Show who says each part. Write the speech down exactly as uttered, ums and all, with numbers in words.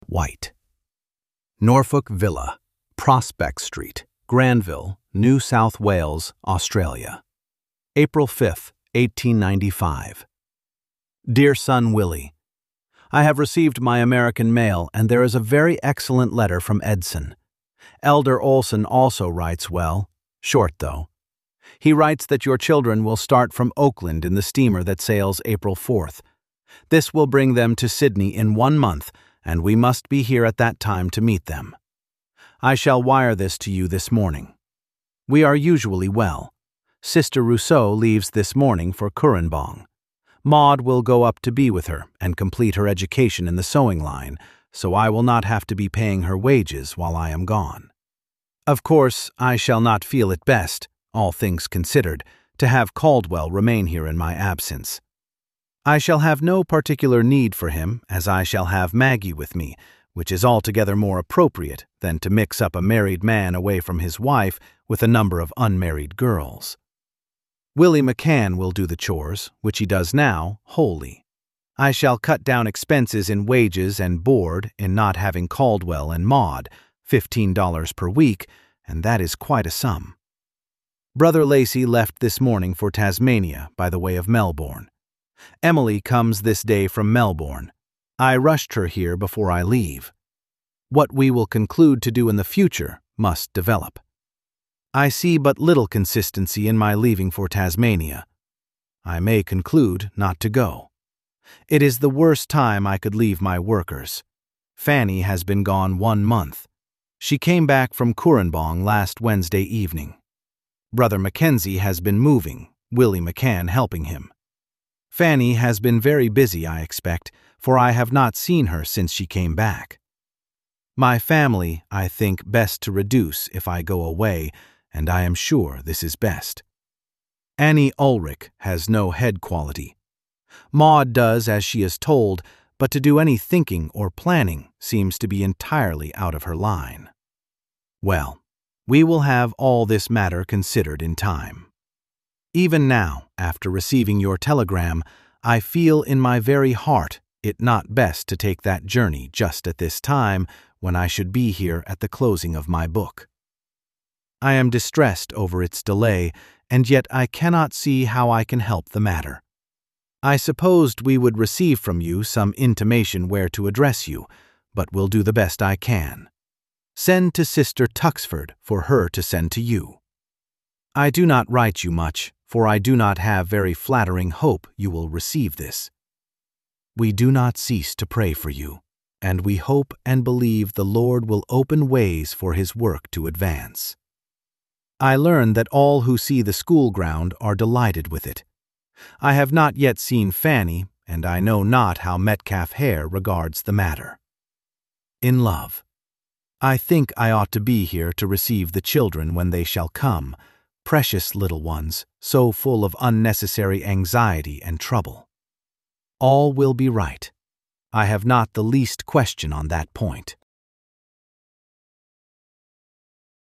Speaker 1: White. Norfolk Villa, Prospect Street, Granville, New South Wales, Australia. April fifth, eighteen ninety-five. Dear son Willie, I have received my American mail, and there is a very excellent letter from Edson. Elder Olson also writes well, short though. He writes that your children will start from Oakland in the steamer that sails April fourth. This will bring them to Sydney in one month, and we must be here at that time to meet them. I shall wire this to you this morning. We are usually well. Sister Rousseau leaves this morning for Currenbong. Maud will go up to be with her and complete her education in the sewing line, so I will not have to be paying her wages while I am gone. Of course, I shall not feel it best, all things considered, to have Caldwell remain here in my absence. I shall have no particular need for him, as I shall have Maggie with me, which is altogether more appropriate than to mix up a married man away from his wife with a number of unmarried girls. Willie McCann will do the chores, which he does now, wholly. I shall cut down expenses in wages and board in not having Caldwell and Maud, fifteen dollars per week, and that is quite a sum. Brother Lacey left this morning for Tasmania by the way of Melbourne. Emily comes this day from Melbourne. I rushed her here before I leave. What we will conclude to do in the future must develop. I see but little consistency in my leaving for Tasmania. I may conclude not to go. It is the worst time I could leave my workers. Fanny has been gone one month. She came back from Currenbong last Wednesday evening. Brother Mackenzie has been moving, Willie McCann helping him. Fanny has been very busy, I expect, for I have not seen her since she came back. My family, I think, best to reduce if I go away, and I am sure this is best. Annie Ulrich has no head quality. Maud does as she is told, but to do any thinking or planning seems to be entirely out of her line. Well, we will have all this matter considered in time. Even now, after receiving your telegram, I feel in my very heart it not best to take that journey just at this time when I should be here at the closing of my book. I am distressed over its delay, and yet I cannot see how I can help the matter. I supposed we would receive from you some intimation where to address you, but will do the best I can. Send to Sister Tuxford for her to send to you. I do not write you much, for I do not have very flattering hope you will receive this. We do not cease to pray for you, and we hope and believe the Lord will open ways for His work to advance. I learn that all who see the school ground are delighted with it. I have not yet seen Fanny, and I know not how Metcalfe Hare regards the matter. In love. I think I ought to be here to receive the children when they shall come, precious little ones, so full of unnecessary anxiety and trouble. All will be right. I have not the least question on that point.